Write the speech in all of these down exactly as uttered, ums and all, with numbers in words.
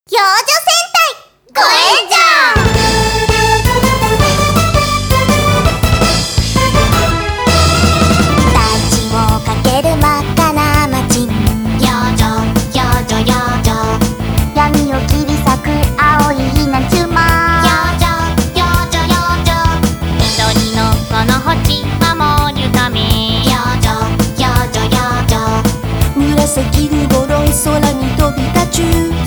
幼女戦隊ゴエンジャー。大地をかける真っ赤な街、幼女幼女幼女、闇を切り裂く青い稲妻、幼女幼女幼女、緑のこの星守るため、幼女幼女幼女、 紫るボロい空に飛び立ちゅう、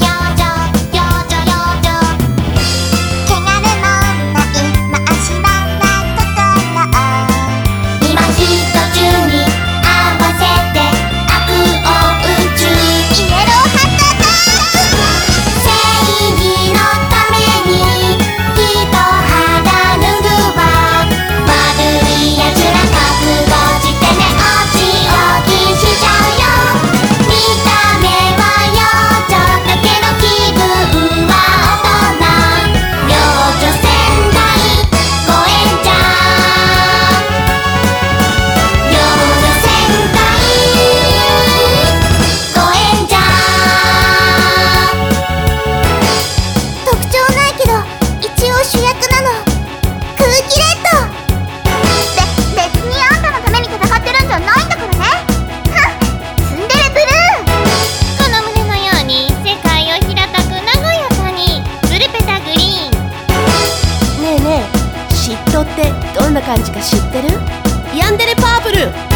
嫉妬ってどんな感じか知ってる？ヤンデレパープル。